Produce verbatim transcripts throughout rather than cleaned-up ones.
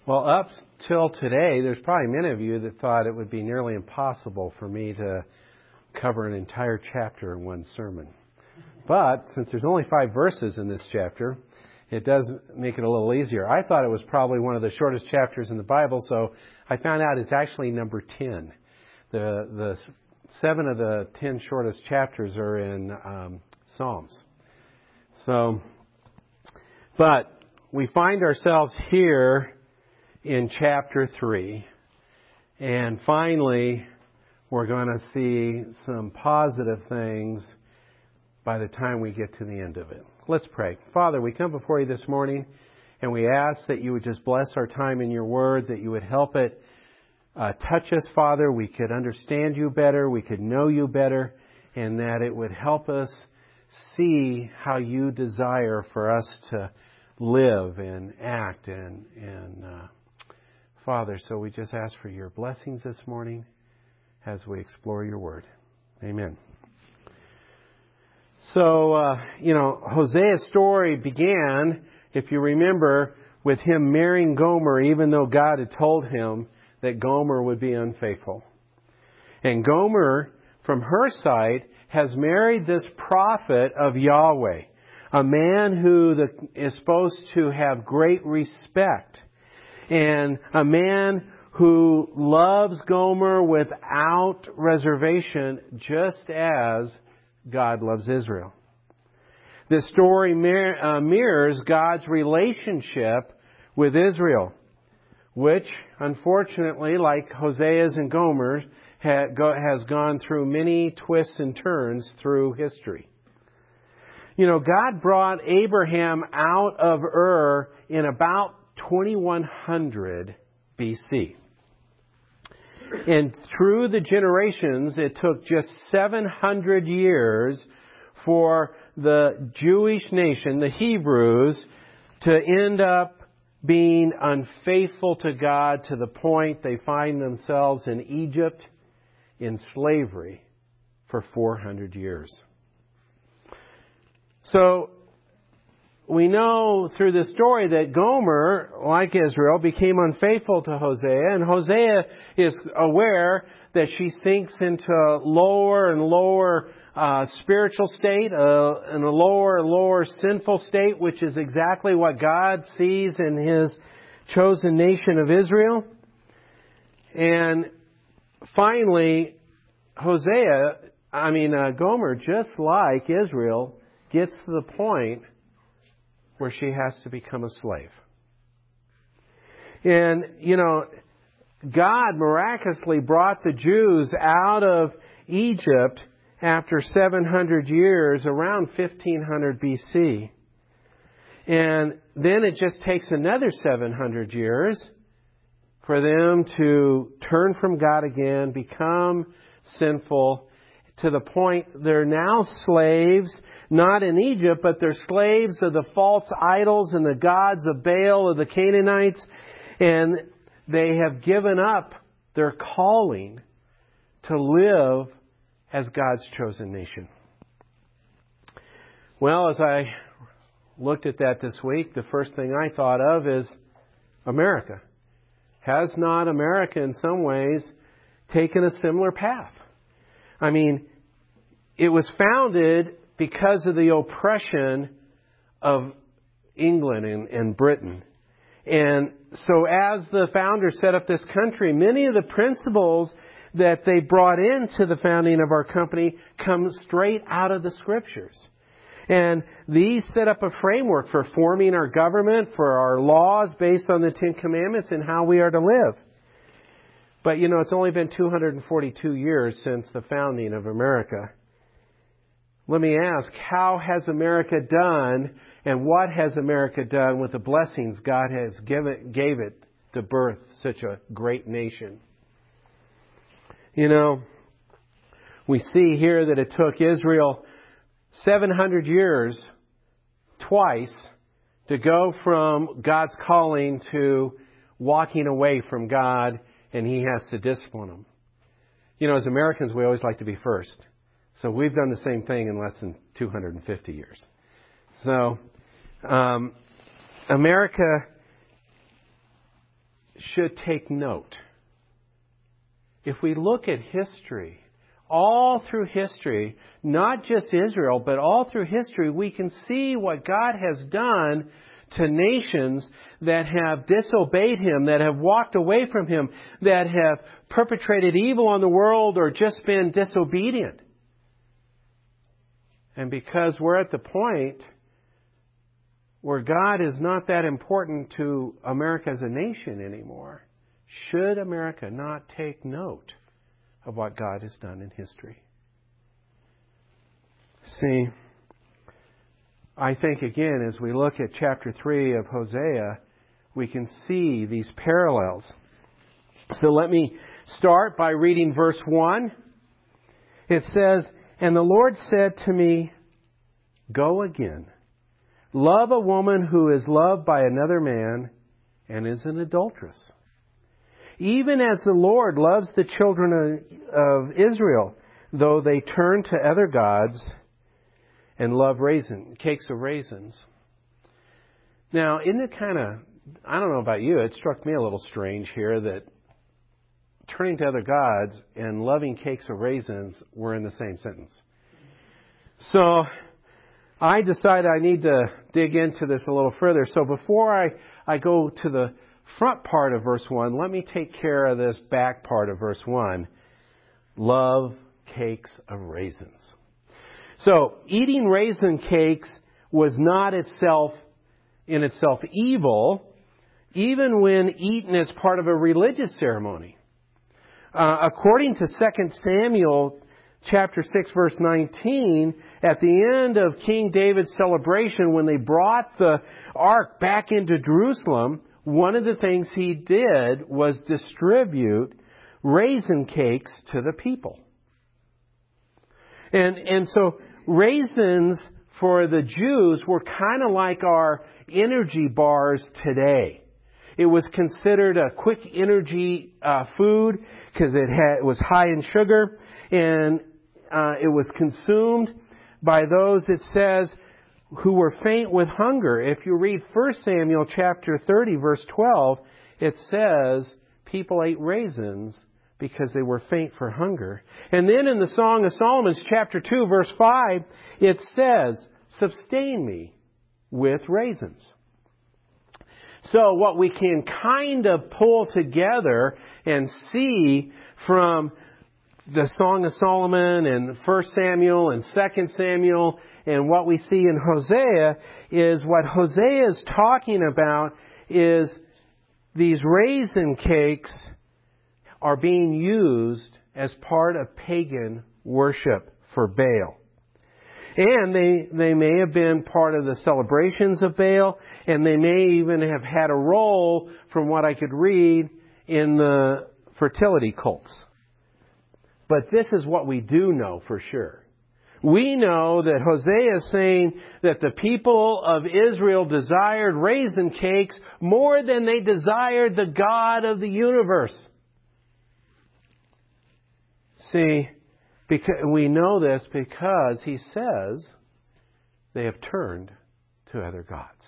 Well, up till today, there's probably many of you that thought it would be nearly impossible for me to cover an entire chapter in one sermon. But since there's only five verses in this chapter, it does make it a little easier. I thought it was probably one of the shortest chapters in the Bible, so I found out it's actually number ten. The the seven of the ten shortest chapters are in um, Psalms. So, but we find ourselves here in chapter three, and finally we're going to see some positive things by the time we get to the end of it. Let's pray. Father, we come before you this morning and we ask that you would just bless our time in your word, that you would help it uh, touch us, Father. We could understand you better, we could know you better, and that it would help us see how you desire for us to live and act. And, and uh, Father, so we just ask for your blessings this morning as we explore your word. Amen. So, uh, you know, Hosea's story began, if you remember, with him marrying Gomer, even though God had told him that Gomer would be unfaithful. And Gomer, from her side, has married this prophet of Yahweh, a man who the, is supposed to have great respect, and a man who loves Gomer without reservation, just as God loves Israel. This story mir- uh, mirrors God's relationship with Israel, which, unfortunately, like Hosea's and Gomer's, ha- go- has gone through many twists and turns through history. You know, God brought Abraham out of Ur in about twenty-one hundred B C. And through the generations, it took just seven hundred years for the Jewish nation, the Hebrews, to end up being unfaithful to God to the point they find themselves in Egypt in slavery for four hundred years. So, we know through this story that Gomer, like Israel, became unfaithful to Hosea, and Hosea is aware that she sinks into a lower and lower uh, spiritual state, uh, and a lower and lower sinful state, which is exactly what God sees in His chosen nation of Israel. And finally, Hosea, I mean uh, Gomer, just like Israel, gets to the point where she has to become a slave. And, you know, God miraculously brought the Jews out of Egypt after seven hundred years, around fifteen hundred B C. And then it just takes another seven hundred years for them to turn from God again, become sinful, to the point they're now slaves, not in Egypt, but they're slaves of the false idols and the gods of Baal, of the Canaanites, and they have given up their calling to live as God's chosen nation. Well, as I looked at that this week, the first thing I thought of is America. Has not America in some ways taken a similar path? I mean, it was founded because of the oppression of England and, and Britain. And so as the founders set up this country, many of the principles that they brought into the founding of our company come straight out of the Scriptures. And these set up a framework for forming our government, for our laws based on the Ten Commandments and how we are to live. But, you know, it's only been two hundred forty-two years since the founding of America. Let me ask, how has America done, and what has America done with the blessings God has given, gave it to birth such a great nation? You know, we see here that it took Israel seven hundred years, twice, to go from God's calling to walking away from God, and He has to discipline them. You know, as Americans, we always like to be first. So we've done the same thing in less than two hundred fifty years. So, um, America should take note. If we look at history, all through history, not just Israel, but all through history, we can see what God has done to nations that have disobeyed Him, that have walked away from Him, that have perpetrated evil on the world or just been disobedient. And because we're at the point where God is not that important to America as a nation anymore, should America not take note of what God has done in history? See, I think again, as we look at chapter three of Hosea, we can see these parallels. So let me start by reading verse one. It says, "And the Lord said to me, go again. Love a woman who is loved by another man and is an adulteress. Even as the Lord loves the children of Israel, though they turn to other gods and love raisin, cakes of raisins." Now, isn't it kind of, I don't know about you, it struck me a little strange here that turning to other gods and loving cakes of raisins were in the same sentence. So I decided I need to dig into this a little further. So before I, I go to the front part of verse one, let me take care of this back part of verse one. Love cakes of raisins. So eating raisin cakes was not itself, in itself evil, even when eaten as part of a religious ceremony. Uh, according to Second Samuel chapter six, verse nineteen, at the end of King David's celebration, when they brought the ark back into Jerusalem, one of the things he did was distribute raisin cakes to the people. And, and so raisins for the Jews were kind of like our energy bars today. It was considered a quick energy uh, food because it had, it was high in sugar, and uh, it was consumed by those, it says, who were faint with hunger. If you read First Samuel chapter thirty, verse twelve, it says people ate raisins because they were faint for hunger. And then in the Song of Solomon, chapter two, verse five, it says, sustain me with raisins. So what we can kind of pull together and see from the Song of Solomon and First Samuel and Second Samuel and what we see in Hosea is what Hosea is talking about is these raisin cakes are being used as part of pagan worship for Baal. And they, they may have been part of the celebrations of Baal, and they may even have had a role, from what I could read, in the fertility cults. But this is what we do know for sure. We know that Hosea is saying that the people of Israel desired raisin cakes more than they desired the God of the universe. See, because we know this because he says they have turned to other gods.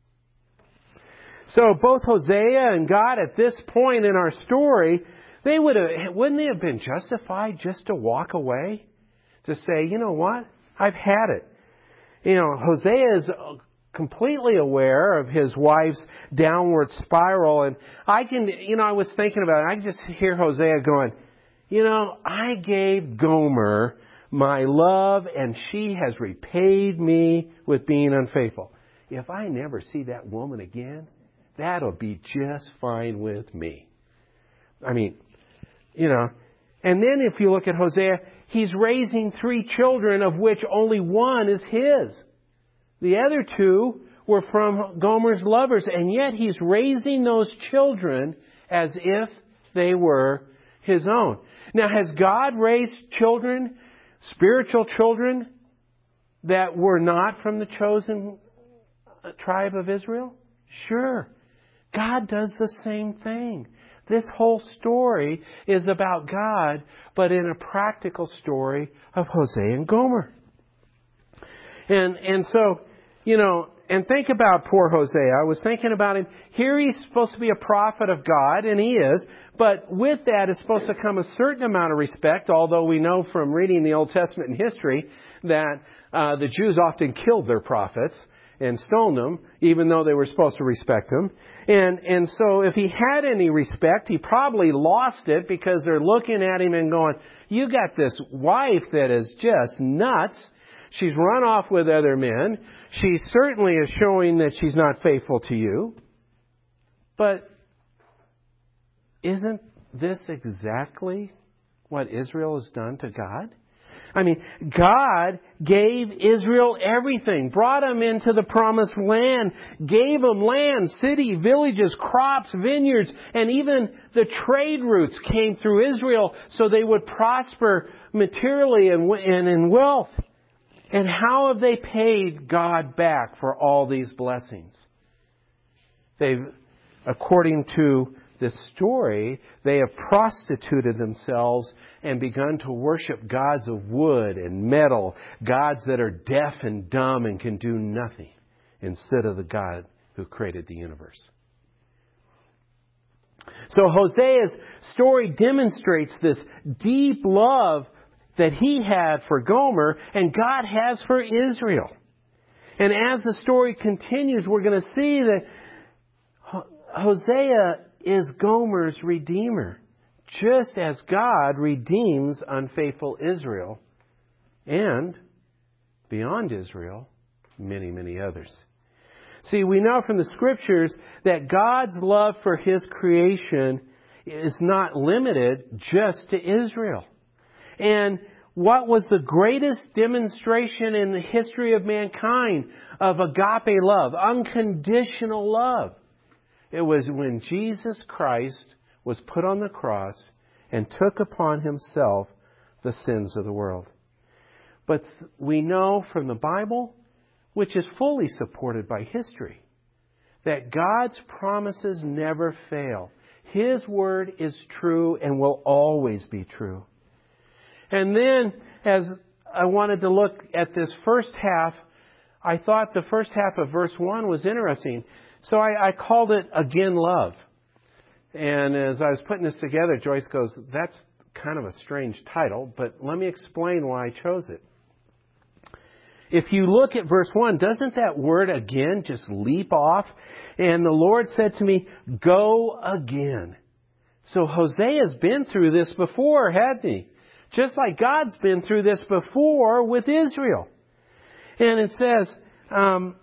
So both Hosea and God at this point in our story, they would have, wouldn't they have been justified just to walk away? To say, you know what? I've had it. You know, Hosea is completely aware of his wife's downward spiral. And I can, you know, I was thinking about it. I can just hear Hosea going, you know, I gave Gomer my love and she has repaid me with being unfaithful. If I never see that woman again, that'll be just fine with me. I mean, you know, and then if you look at Hosea, he's raising three children of which only one is his. The other two were from Gomer's lovers, and yet he's raising those children as if they were his own. Now, has God raised children, spiritual children, that were not from the chosen tribe of Israel? Sure. God does the same thing. This whole story is about God, but in a practical story of Hosea and Gomer. And and so, you know, and think about poor Hosea. I was thinking about him. Here he's supposed to be a prophet of God, and he is. But with that is supposed to come a certain amount of respect, although we know from reading the Old Testament and history that uh, the Jews often killed their prophets and stoned them, even though they were supposed to respect them. And and so if he had any respect, he probably lost it because they're looking at him and going, you got this wife that is just nuts. She's run off with other men. She certainly is showing that she's not faithful to you. But isn't this exactly what Israel has done to God? I mean, God gave Israel everything, brought them into the promised land, gave them land, city, villages, crops, vineyards, and even the trade routes came through Israel so they would prosper materially and, and in wealth. And how have they paid God back for all these blessings? They've, according to this story, they have prostituted themselves and begun to worship gods of wood and metal, gods that are deaf and dumb and can do nothing, instead of the God who created the universe. So Hosea's story demonstrates this deep love that he had for Gomer and God has for Israel. And as the story continues, we're going to see that Hosea is Gomer's redeemer, just as God redeems unfaithful Israel and, beyond Israel, many, many others. See, we know from the Scriptures that God's love for His creation is not limited just to Israel. And what was the greatest demonstration in the history of mankind of agape love, unconditional love? It was when Jesus Christ was put on the cross and took upon Himself the sins of the world. But we know from the Bible, which is fully supported by history, that God's promises never fail. His word is true and will always be true. And then, as I wanted to look at this first half, I thought the first half of verse one was interesting. So I, I called it Again Love. And as I was putting this together, Joyce goes, that's kind of a strange title, but let me explain why I chose it. If you look at verse one, doesn't that word again just leap off? And the Lord said to me, go again. So Hosea's been through this before, hadn't he? Just like God's been through this before with Israel. And it says, um,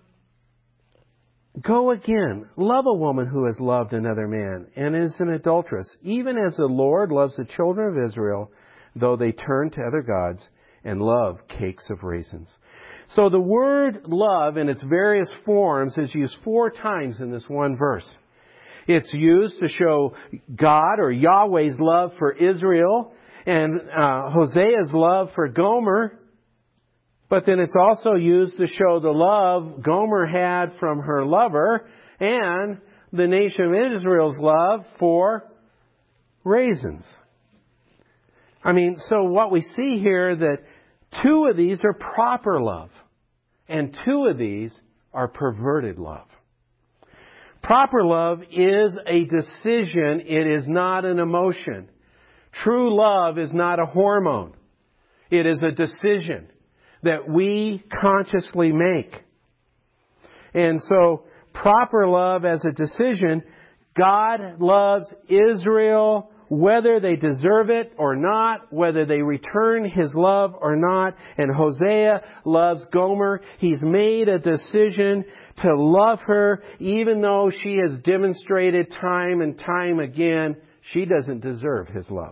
go again. Love a woman who has loved another man and is an adulteress, even as the Lord loves the children of Israel, though they turn to other gods and love cakes of raisins. So the word love in its various forms is used four times in this one verse. It's used to show God or Yahweh's love for Israel and uh, Hosea's love for Gomer. But then it's also used to show the love Gomer had from her lover and the nation of Israel's love for raisins. I mean, so what we see here that two of these are proper love and two of these are perverted love. Proper love is a decision. It is not an emotion. True love is not a hormone. It is a decision that we consciously make. And so, proper love as a decision, God loves Israel whether they deserve it or not, whether they return His love or not. And Hosea loves Gomer. He's made a decision to love her even though she has demonstrated time and time again she doesn't deserve His love.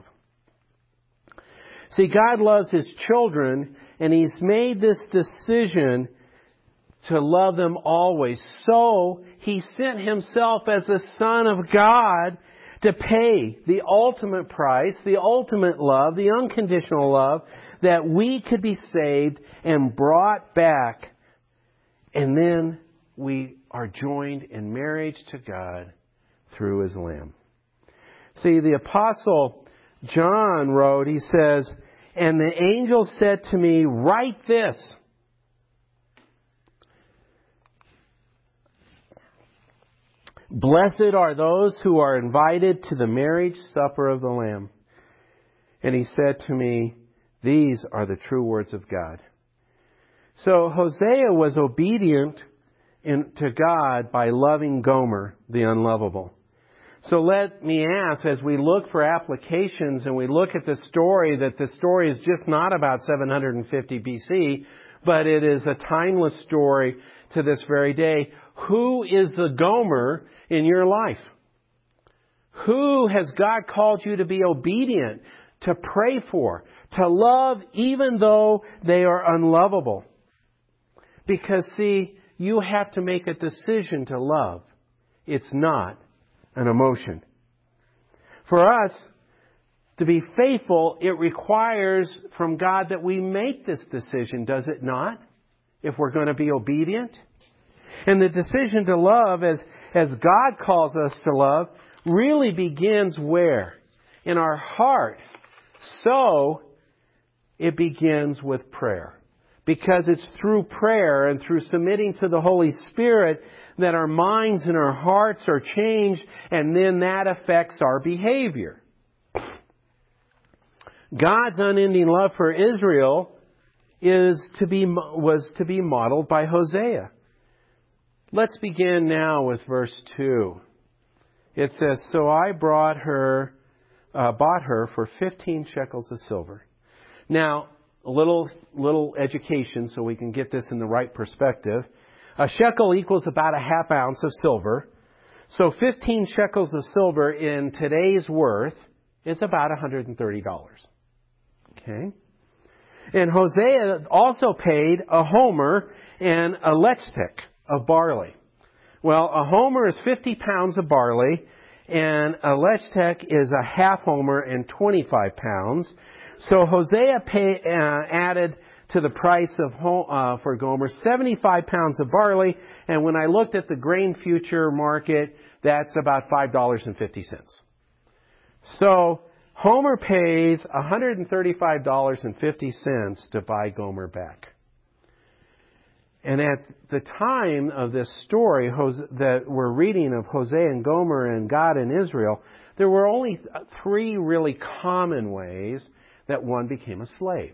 See, God loves His children, and He's made this decision to love them always. So He sent Himself as the Son of God to pay the ultimate price, the ultimate love, the unconditional love, that we could be saved and brought back. And then we are joined in marriage to God through His Lamb. See, the Apostle John wrote, he says, and the angel said to me, write this. Blessed are those who are invited to the marriage supper of the Lamb. And he said to me, these are the true words of God. So Hosea was obedient in, to God by loving Gomer, the unlovable. So let me ask, as we look for applications and we look at the story, that the story is just not about seven hundred fifty B C, but it is a timeless story to this very day. Who is the Gomer in your life? Who has God called you to be obedient, to pray for, to love even though they are unlovable? Because see, you have to make a decision to love. It's not an emotion. For us to be faithful, it requires from God that we make this decision, does it not? If we're going to be obedient. And the decision to love, as, as God calls us to love, really begins where? In our heart. So, it begins with prayer. Because it's through prayer and through submitting to the Holy Spirit that our minds and our hearts are changed, and then that affects our behavior. God's unending love for Israel is to be was to be modeled by Hosea. Let's begin now with verse two. It says, "So I brought her, uh, bought her for fifteen shekels of silver." Now, a little little education so we can get this in the right perspective. A shekel equals about a half ounce of silver. So fifteen shekels of silver in today's worth is about one hundred thirty dollars. Okay? And Hosea also paid a homer and a lechtek of barley. Well, a homer is fifty pounds of barley, and a lechtek is a half homer and twenty-five pounds. So Hosea pay, uh, added to the price of uh, for Gomer seventy-five pounds of barley, and when I looked at the grain future market, that's about five dollars and fifty cents. So Homer pays one hundred thirty-five dollars and fifty cents to buy Gomer back. And at the time of this story that we're reading of Hosea and Gomer and God and Israel, there were only three really common ways that one became a slave.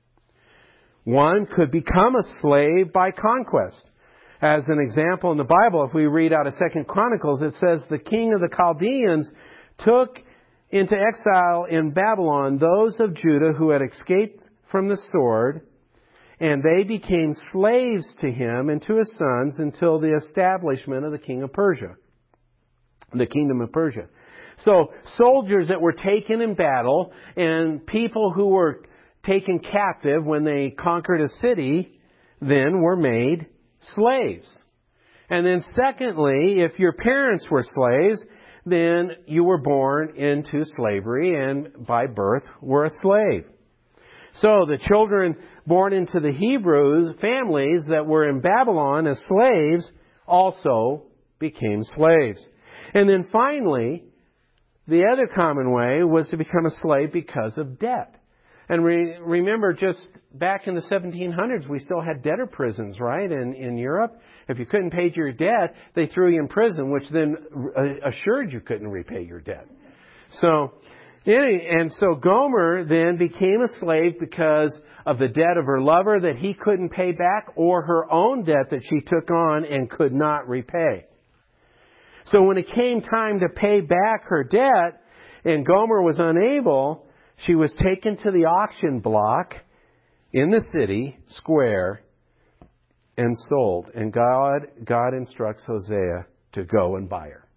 One could become a slave by conquest. As an example in the Bible, if we read out of Second Chronicles, it says the king of the Chaldeans took into exile in Babylon those of Judah who had escaped from the sword, and they became slaves to him and to his sons until the establishment of the king of Persia, the kingdom of Persia. So soldiers that were taken in battle and people who were taken captive when they conquered a city then were made slaves. And then secondly, if your parents were slaves, then you were born into slavery and by birth were a slave. So the children born into the Hebrew families that were in Babylon as slaves also became slaves. And then finally, the other common way was to become a slave because of debt. And re- remember, just back in the seventeen hundreds, we still had debtor prisons, right, in, in Europe. If you couldn't pay your debt, they threw you in prison, which then assured you couldn't repay your debt. So, and so Gomer then became a slave because of the debt of her lover that he couldn't pay back, or her own debt that she took on and could not repay. So when it came time to pay back her debt, and Gomer was unable, she was taken to the auction block in the city square and sold. And God, God instructs Hosea to go and buy her.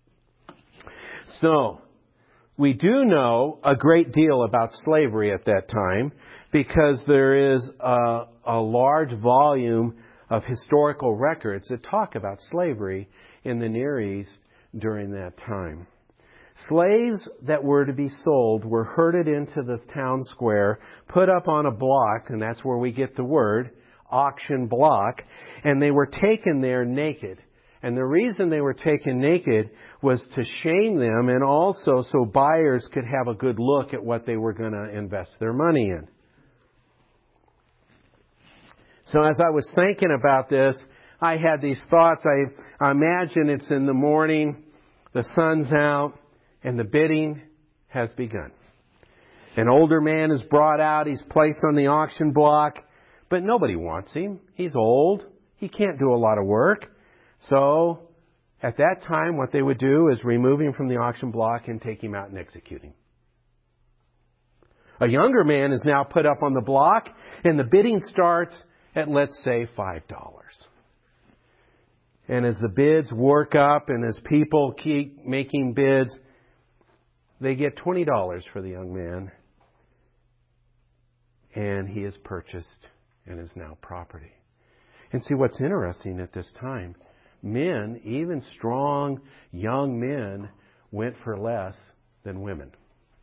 So, we do know a great deal about slavery at that time because there is a, a large volume of historical records that talk about slavery in the Near East during that time. Slaves that were to be sold were herded into the town square, put up on a block, and that's where we get the word, auction block, and they were taken there naked. And the reason they were taken naked was to shame them and also so buyers could have a good look at what they were going to invest their money in. So as I was thinking about this, I had these thoughts. I, I imagine it's in the morning, the sun's out, and the bidding has begun. An older man is brought out. He's placed on the auction block, but nobody wants him. He's old. He can't do a lot of work. So at that time, what they would do is remove him from the auction block and take him out and execute him. A younger man is now put up on the block, and the bidding starts at, let's say, five dollars. And as the bids work up and as people keep making bids, they get twenty dollars for the young man. And he is purchased and is now property. And see, what's interesting at this time, men, even strong young men, went for less than women.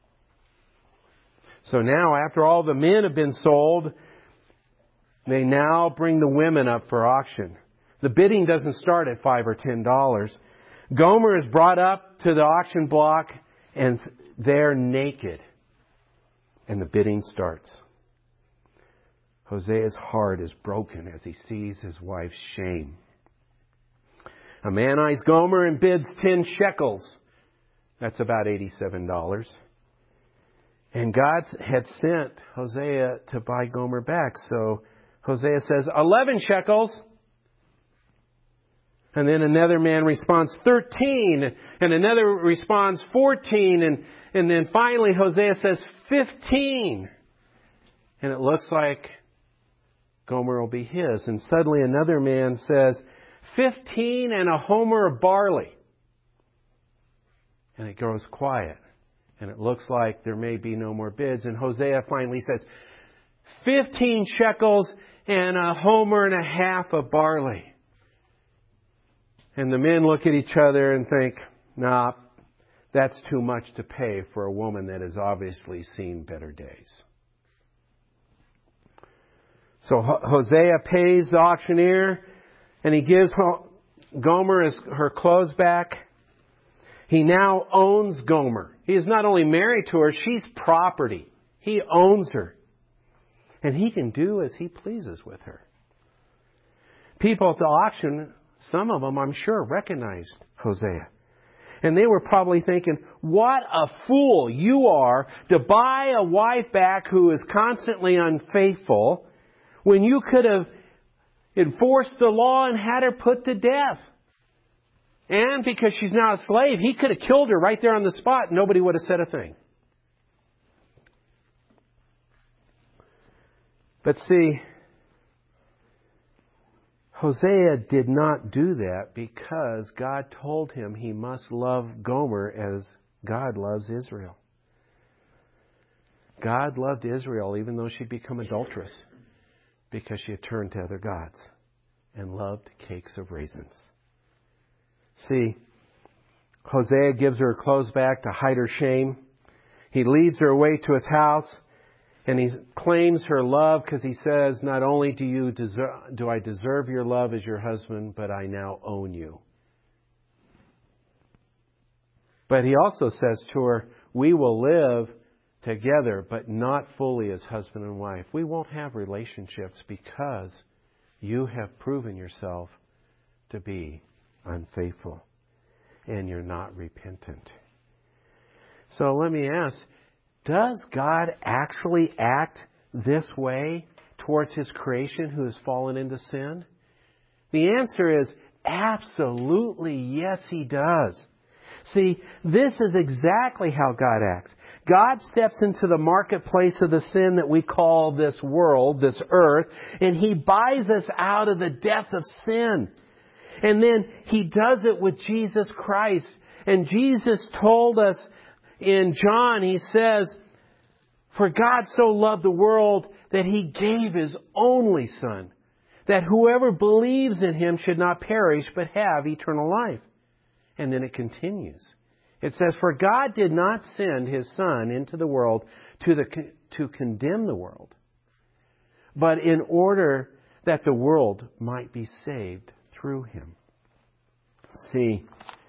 So now, after all the men have been sold, they now bring the women up for auction. The bidding doesn't start at five or ten dollars. Gomer is brought up to the auction block, and they're naked. And the bidding starts. Hosea's heart is broken as he sees his wife's shame. A man eyes Gomer and bids ten shekels. That's about eighty-seven dollars. And God had sent Hosea to buy Gomer back. So Hosea says, eleven shekels. And then another man responds, thirteen. And another responds, fourteen. And, and then finally Hosea says, fifteen. And it looks like Gomer will be his. And suddenly another man says, fifteen and a homer of barley. And it grows quiet. And it looks like there may be no more bids. And Hosea finally says, fifteen shekels and a homer and a half of barley. And the men look at each other and think, nah, that's too much to pay for a woman that has obviously seen better days. So Hosea pays the auctioneer, and he gives Gomer his, her clothes back. He now owns Gomer. He is not only married to her, she's property. He owns her. And he can do as he pleases with her. People at the auction, some of them, I'm sure, recognized Hosea. And they were probably thinking, what a fool you are to buy a wife back who is constantly unfaithful when you could have enforced the law and had her put to death. And because she's now a slave, he could have killed her right there on the spot. Nobody would have said a thing. But see, Hosea did not do that because God told him he must love Gomer as God loves Israel. God loved Israel even though she'd become adulterous because she had turned to other gods and loved cakes of raisins. See, Hosea gives her her clothes back to hide her shame. He leads her away to his house, and he claims her love because he says, not only do you deserve, do I deserve your love as your husband, but I now own you. But he also says to her, we will live together, but not fully as husband and wife. We won't have relationships because you have proven yourself to be unfaithful and you're not repentant. So let me ask, does God actually act this way towards His creation who has fallen into sin? The answer is absolutely yes, He does. See, this is exactly how God acts. God steps into the marketplace of the sin that we call this world, this earth, and He buys us out of the death of sin. And then He does it with Jesus Christ. And Jesus told us in John, He says, for God so loved the world that He gave His only Son, that whoever believes in Him should not perish but have eternal life. And then it continues. It says, for God did not send His Son into the world to, the, to condemn the world, but in order that the world might be saved through Him. See,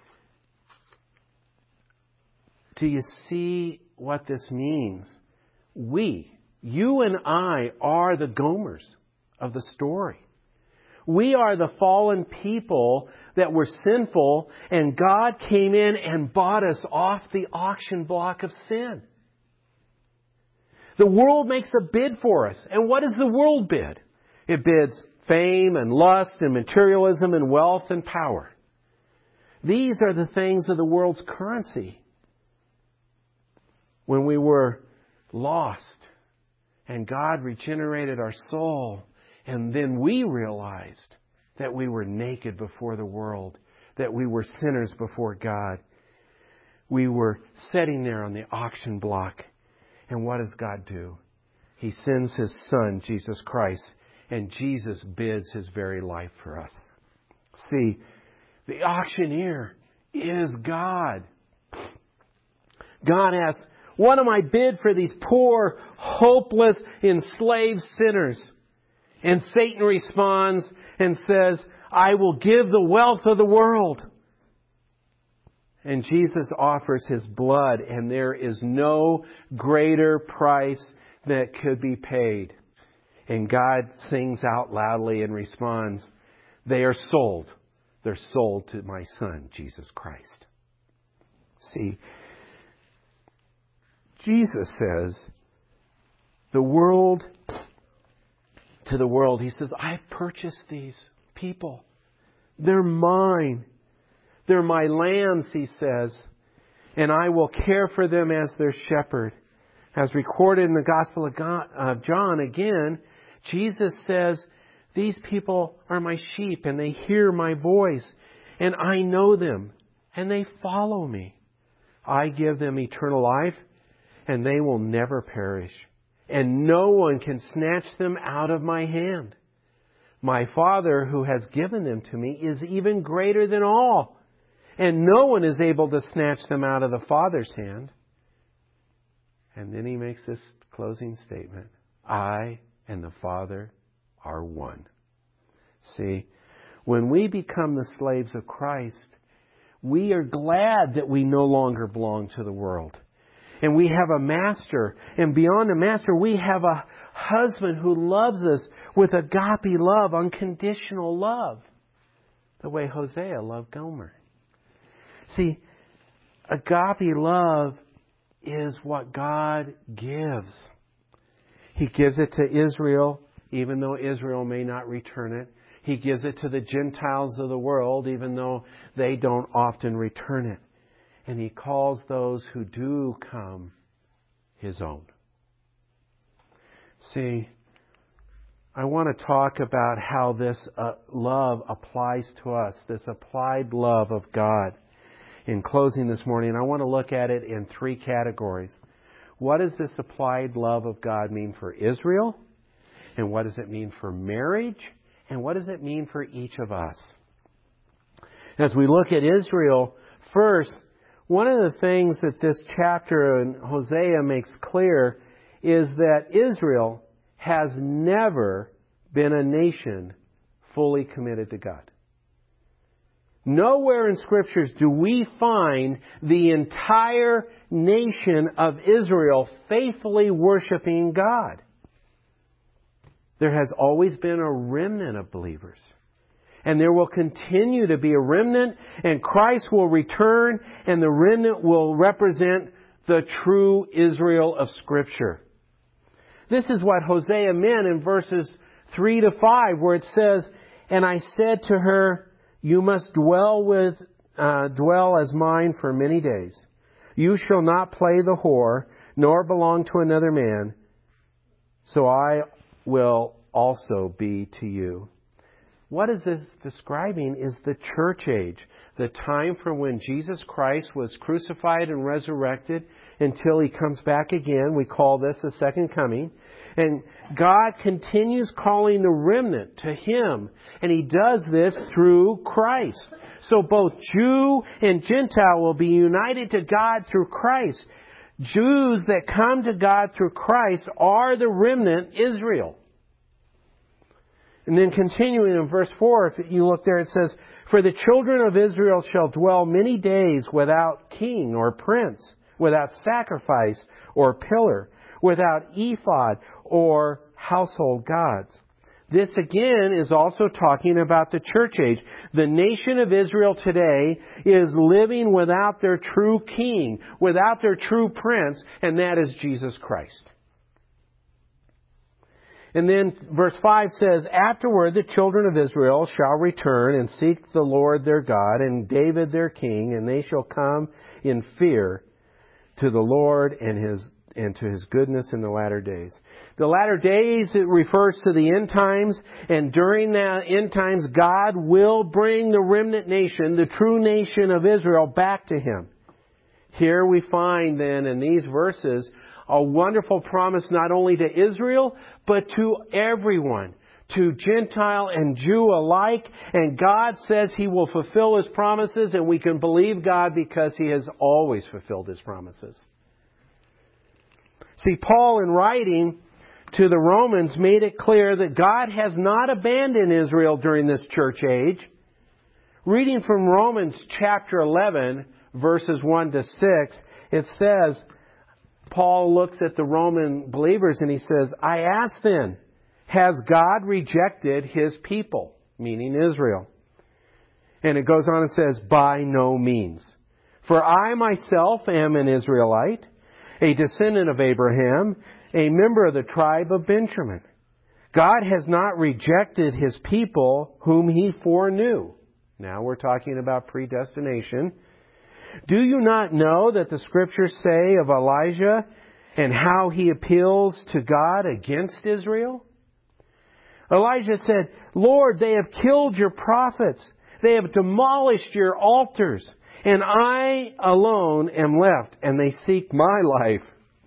do you see what this means? We, you and I, are the Gomers of the story. We are the fallen people that were sinful, and God came in and bought us off the auction block of sin. The world makes a bid for us. And what does the world bid? It bids fame and lust and materialism and wealth and power. These are the things of the world's currency. When we were lost and God regenerated our soul, and then we realized that we were naked before the world, that we were sinners before God. We were sitting there on the auction block. And what does God do? He sends His Son, Jesus Christ, and Jesus bids His very life for us. See, the auctioneer is God. God asks, what am I bid for these poor, hopeless, enslaved sinners? And Satan responds and says, I will give the wealth of the world. And Jesus offers His blood, and there is no greater price that could be paid. And God sings out loudly and responds, they are sold. They're sold to my Son, Jesus Christ. See, Jesus says, the world, to the world, He says, I've purchased these people. They're mine. They're my lambs, He says, and I will care for them as their shepherd. As recorded in the Gospel of God, uh, John, again, Jesus says, these people are my sheep and they hear my voice and I know them and they follow me. I give them eternal life and they will never perish, and no one can snatch them out of my hand. My Father who has given them to me is even greater than all, and no one is able to snatch them out of the Father's hand. And then He makes this closing statement. I and the Father are one. See, when we become the slaves of Christ, we are glad that we no longer belong to the world. And we have a master. And beyond a master, we have a husband who loves us with agape love, unconditional love. The way Hosea loved Gomer. See, agape love is what God gives. He gives it to Israel, even though Israel may not return it. He gives it to the Gentiles of the world, even though they don't often return it. And He calls those who do come His own. See, I want to talk about how this uh, love applies to us, this applied love of God. In closing this morning, I want to look at it in three categories. What does this applied love of God mean for Israel? And what does it mean for marriage? And what does it mean for each of us? As we look at Israel, first, one of the things that this chapter in Hosea makes clear is that Israel has never been a nation fully committed to God. Nowhere in Scriptures do we find the entire nation of Israel faithfully worshiping God. There has always been a remnant of believers. And there will continue to be a remnant, and Christ will return, and the remnant will represent the true Israel of Scripture. This is what Hosea meant in verses three to five, where it says, and I said to her, you must dwell with uh, dwell as mine for many days. You shall not play the whore, nor belong to another man. So I will also be to you. What is this describing is the church age, the time from when Jesus Christ was crucified and resurrected until He comes back again. We call this the second coming. And God continues calling the remnant to Him. And He does this through Christ. So both Jew and Gentile will be united to God through Christ. Jews that come to God through Christ are the remnant Israel. And then continuing in verse four, if you look there, it says, for the children of Israel shall dwell many days without king or prince, without sacrifice or pillar, without ephod or household gods. This again is also talking about the church age. The nation of Israel today is living without their true king, without their true prince, and that is Jesus Christ. And then verse five says, "Afterward the children of Israel shall return and seek the Lord their God and David their king, and they shall come in fear to the Lord and His and to His goodness in the latter days." The latter days, it refers to the end times, and during the end times, God will bring the remnant nation, the true nation of Israel, back to Him. Here we find then in these verses a wonderful promise not only to Israel, but to everyone, to Gentile and Jew alike. And God says He will fulfill His promises, and we can believe God because He has always fulfilled His promises. See, Paul, in writing to the Romans, made it clear that God has not abandoned Israel during this church age. Reading from Romans chapter eleven, verses one to six, it says, Paul looks at the Roman believers and he says, "I ask then, has God rejected His people?" Meaning Israel. And it goes on and says, "By no means. For I myself am an Israelite, a descendant of Abraham, a member of the tribe of Benjamin. God has not rejected His people whom He foreknew." Now we're talking about predestination. "Do you not know that the Scriptures say of Elijah and how he appeals to God against Israel? Elijah said, 'Lord, they have killed your prophets. They have demolished your altars. And I alone am left, and they seek my life.'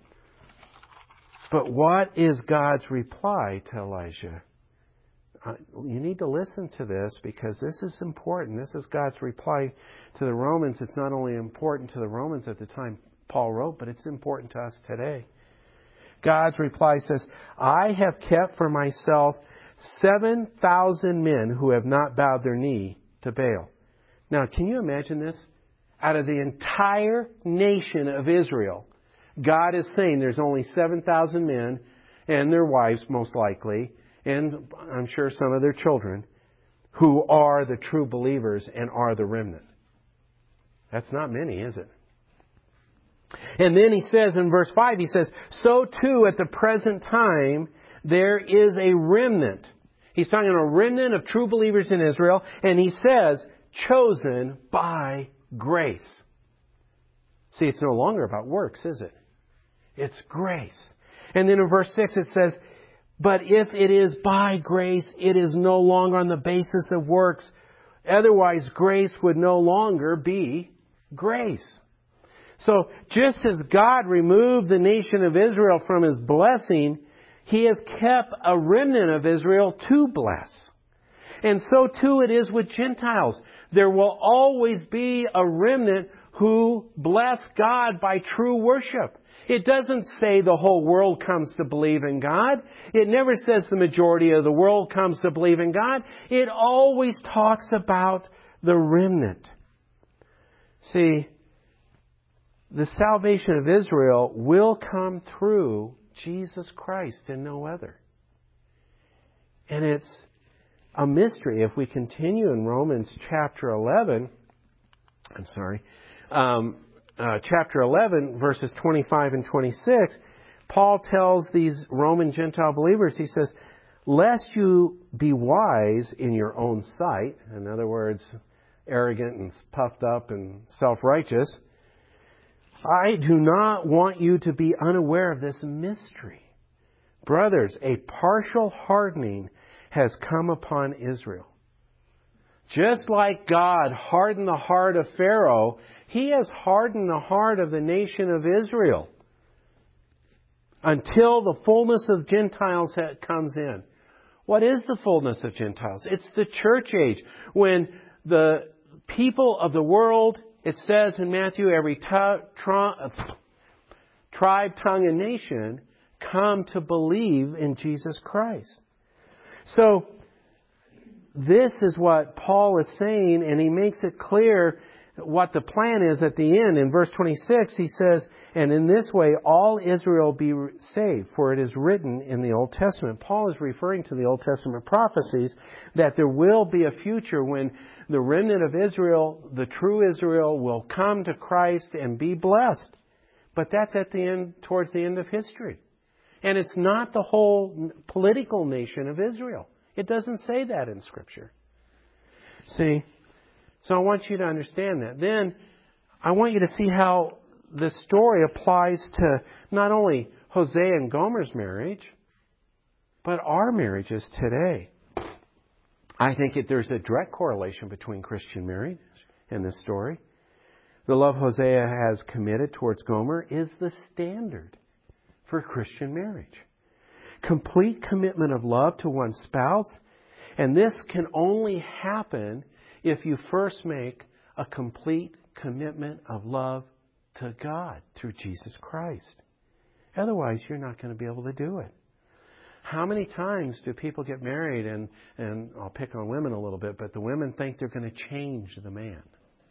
But what is God's reply to Elijah?" Uh, you need to listen to this because this is important. This is God's reply to the Romans. It's not only important to the Romans at the time Paul wrote, but it's important to us today. God's reply says, "I have kept for myself seven thousand men who have not bowed their knee to Baal." Now, can you imagine this? Out of the entire nation of Israel, God is saying there's only seven thousand men and their wives, most likely, and I'm sure some of their children, who are the true believers and are the remnant. That's not many, is it? And then he says in verse five, he says, "So too at the present time there is a remnant." He's talking about a remnant of true believers in Israel, and he says, "chosen by grace." See, it's no longer about works, is it? It's grace. And then in verse six it says, "But if it is by grace, it is no longer on the basis of works. Otherwise, grace would no longer be grace." So, just as God removed the nation of Israel from His blessing, He has kept a remnant of Israel to bless. And so too it is with Gentiles. There will always be a remnant who bless God by true worship. It doesn't say the whole world comes to believe in God. It never says the majority of the world comes to believe in God. It always talks about the remnant. See, the salvation of Israel will come through Jesus Christ and no other. And it's a mystery. If we continue in Romans chapter eleven, I'm sorry, um, uh, chapter eleven, verses twenty-five and twenty-six, Paul tells these Roman Gentile believers, he says, "Lest you be wise in your own sight," in other words, arrogant and puffed up and self-righteous, "I do not want you to be unaware of this mystery. Brothers, a partial hardening has come upon Israel. Just like God hardened the heart of Pharaoh, He has hardened the heart of the nation of Israel until the fullness of Gentiles comes in." What is the fullness of Gentiles? It's the church age, when the people of the world, it says in Matthew, every t- tri- tribe, tongue, and nation come to believe in Jesus Christ. So, this is what Paul is saying, and he makes it clear what the plan is at the end. In verse twenty-six, he says, and in this way all Israel be saved, for it is written in the Old Testament. Paul is referring to the Old Testament prophecies that there will be a future when the remnant of Israel, the true Israel, will come to Christ and be blessed. But that's at the end, towards the end of history. And it's not the whole political nation of Israel. It doesn't say that in Scripture. See? So I want you to understand that. Then I want you to see how this story applies to not only Hosea and Gomer's marriage, but our marriages today. I think that there's a direct correlation between Christian marriage and this story. The love Hosea has committed towards Gomer is the standard for Christian marriage. Complete commitment of love to one's spouse. And this can only happen if you first make a complete commitment of love to God through Jesus Christ. Otherwise, you're not going to be able to do it. How many times do people get married, and, and I'll pick on women a little bit, but the women think they're going to change the man.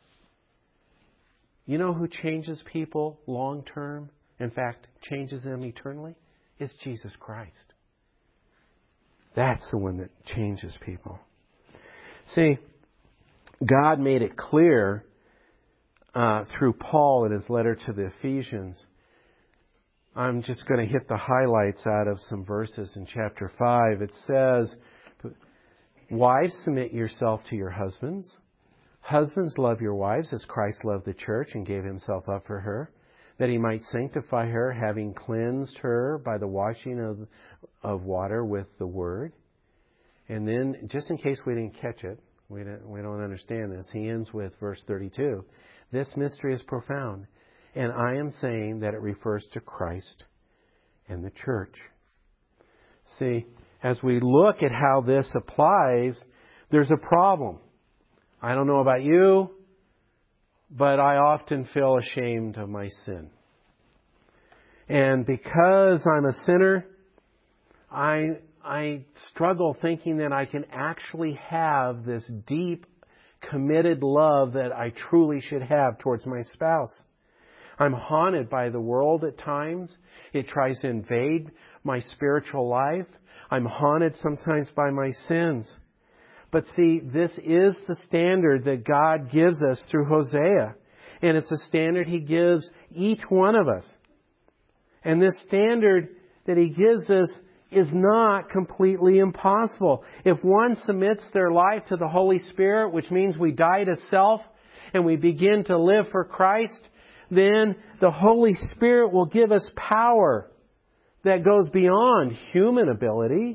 You know who changes people long term? In fact, changes them eternally? It's Jesus Christ. That's the one that changes people. See, God made it clear uh, through Paul in his letter to the Ephesians. I'm just going to hit the highlights out of some verses in chapter five. It says, wives, submit yourself to your husbands. Husbands, love your wives as Christ loved the church and gave himself up for her, that he might sanctify her, having cleansed her by the washing of, of water with the word. And then, just in case we didn't catch it, we don't, we don't understand this, he ends with verse thirty-two. This mystery is profound, and I am saying that it refers to Christ and the church. See, as we look at how this applies, there's a problem. I don't know about you, but I often feel ashamed of my sin. And because I'm a sinner, I I struggle thinking that I can actually have this deep, committed love that I truly should have towards my spouse. I'm haunted by the world at times. It tries to invade my spiritual life. I'm haunted sometimes by my sins. But see, this is the standard that God gives us through Hosea. And it's a standard He gives each one of us. And this standard that He gives us is not completely impossible. If one submits their life to the Holy Spirit, which means we die to self and we begin to live for Christ, then the Holy Spirit will give us power that goes beyond human ability.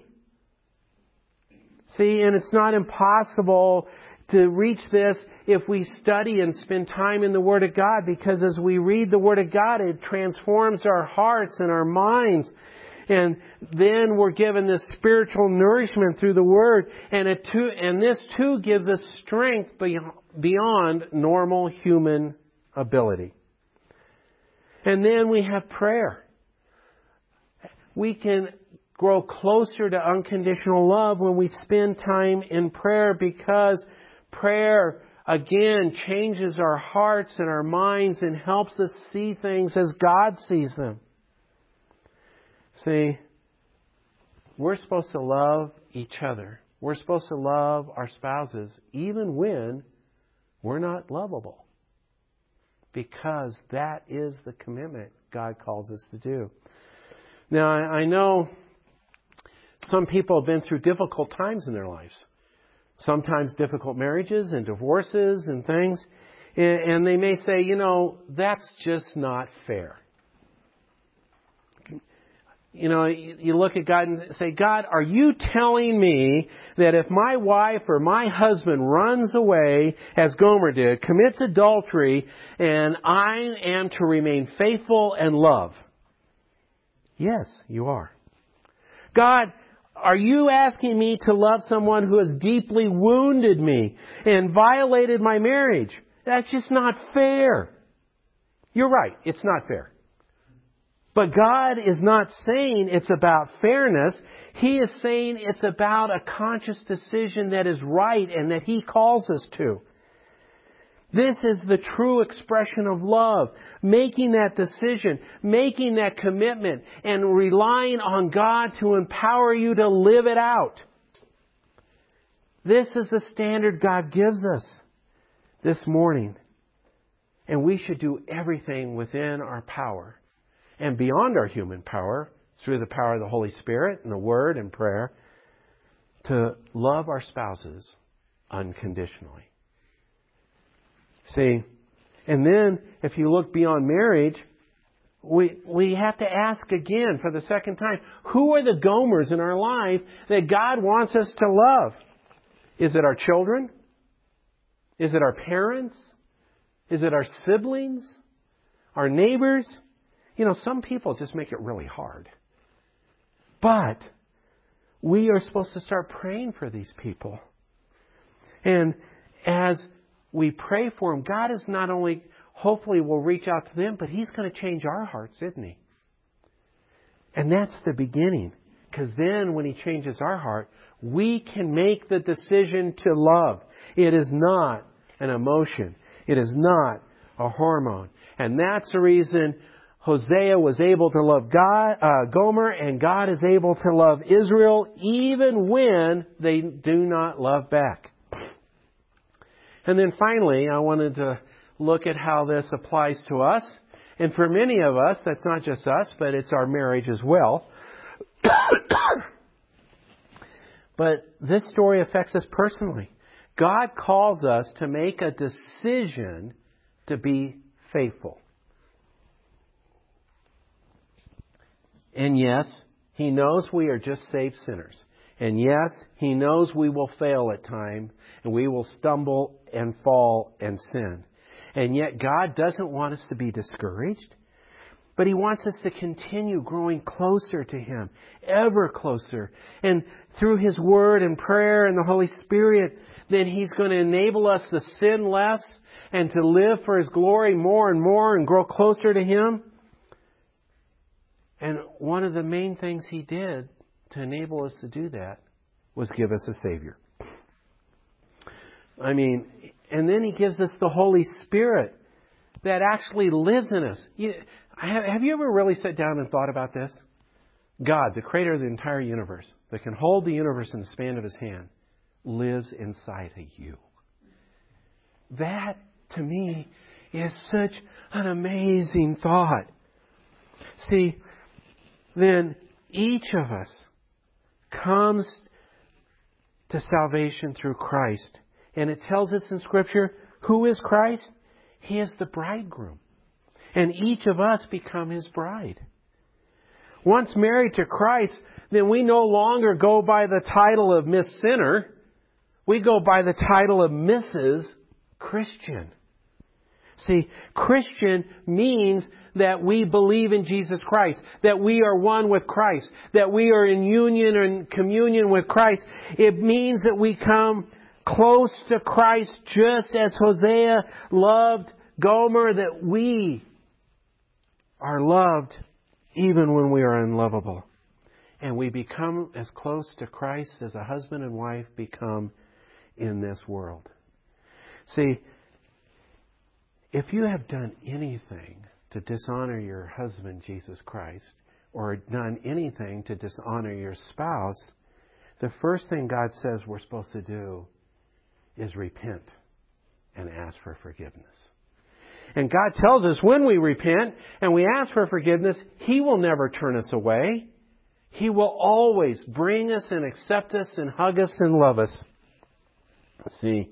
See, and it's not impossible to reach this if we study and spend time in the Word of God, because as we read the Word of God, it transforms our hearts and our minds. And then we're given this spiritual nourishment through the Word. And, it too, and this too gives us strength beyond normal human ability. And then we have prayer. We can grow closer to unconditional love when we spend time in prayer, because prayer, again, changes our hearts and our minds and helps us see things as God sees them. See, we're supposed to love each other. We're supposed to love our spouses even when we're not lovable, because that is the commitment God calls us to do. Now, I know some people have been through difficult times in their lives. Sometimes difficult marriages and divorces and things. And they may say, you know, that's just not fair. You know, you look at God and say, God, are you telling me that if my wife or my husband runs away, as Gomer did, commits adultery, and I am to remain faithful and love? Yes, you are. God, are you asking me to love someone who has deeply wounded me and violated my marriage? That's just not fair. You're right. It's not fair. But God is not saying it's about fairness. He is saying it's about a conscious decision that is right and that He calls us to. This is the true expression of love. Making that decision, making that commitment, and relying on God to empower you to live it out. This is the standard God gives us this morning. And we should do everything within our power and beyond our human power, through the power of the Holy Spirit and the Word and prayer, to love our spouses unconditionally. See, and then if you look beyond marriage, we we have to ask again for the second time, who are the Gomers in our life that God wants us to love? Is it our children? Is it our parents? Is it our siblings? Our neighbors? You know, some people just make it really hard. But we are supposed to start praying for these people. And as we pray for them, God is not only, hopefully will reach out to them, but He's going to change our hearts, isn't He? And that's the beginning. Because then when He changes our heart, we can make the decision to love. It is not an emotion. It is not a hormone. And that's the reason Hosea was able to love God, uh, Gomer, and God is able to love Israel even when they do not love back. And then finally, I wanted to look at how this applies to us. And for many of us, that's not just us, but it's our marriage as well. But this story affects us personally. God calls us to make a decision to be faithful. And yes, He knows we are just saved sinners. And yes, He knows we will fail at times, and we will stumble and fall and sin. And yet God doesn't want us to be discouraged, but He wants us to continue growing closer to Him, ever closer. And through His Word and prayer and the Holy Spirit, then He's going to enable us to sin less and to live for His glory more and more and grow closer to Him. And one of the main things He did to enable us to do that was give us a Savior. I mean, and then He gives us the Holy Spirit that actually lives in us. You, have you ever really sat down and thought about this? God, the creator of the entire universe, that can hold the universe in the span of His hand, lives inside of you. That, to me, is such an amazing thought. See, then each of us comes to salvation through Christ. And it tells us in Scripture, who is Christ? He is the bridegroom. And each of us become His bride. Once married to Christ, then we no longer go by the title of Miss Sinner. We go by the title of Missus Christian. See, Christian means that we believe in Jesus Christ, that we are one with Christ, that we are in union and communion with Christ. It means that we come close to Christ just as Hosea loved Gomer, that we are loved even when we are unlovable. And we become as close to Christ as a husband and wife become in this world. See, if you have done anything to dishonor your husband, Jesus Christ, or done anything to dishonor your spouse, the first thing God says we're supposed to do is repent and ask for forgiveness. And God tells us when we repent and we ask for forgiveness, He will never turn us away. He will always bring us and accept us and hug us and love us. See,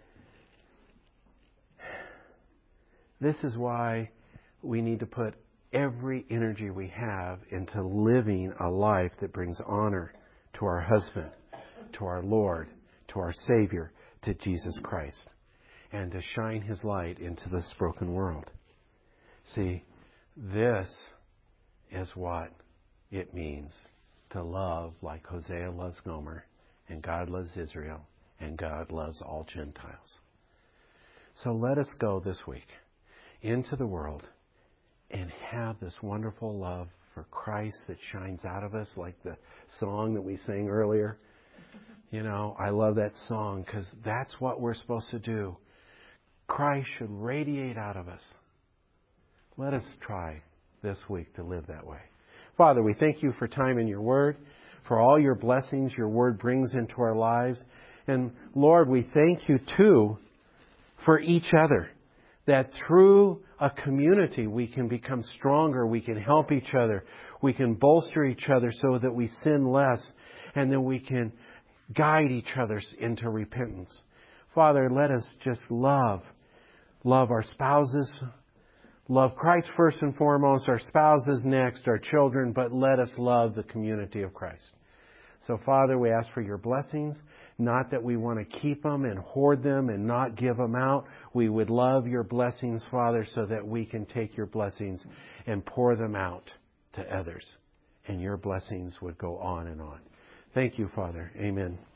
this is why we need to put every energy we have into living a life that brings honor to our husband, to our Lord, to our Savior, to Jesus Christ, and to shine His light into this broken world. See, this is what it means to love like Hosea loves Gomer, and God loves Israel, and God loves all Gentiles. So let us go this week into the world and have this wonderful love for Christ that shines out of us, like the song that we sang earlier. You know, I love that song because that's what we're supposed to do. Christ should radiate out of us. Let us try this week to live that way. Father, we thank you for time in your Word, for all your blessings your Word brings into our lives. And Lord, we thank you too for each other, that through a community we can become stronger, we can help each other, we can bolster each other so that we sin less, and then we can guide each other into repentance. Father, let us just love, love our spouses, love Christ first and foremost, our spouses next, our children, but let us love the community of Christ. So, Father, we ask for your blessings, not that we want to keep them and hoard them and not give them out. We would love your blessings, Father, so that we can take your blessings and pour them out to others. And your blessings would go on and on. Thank you, Father. Amen.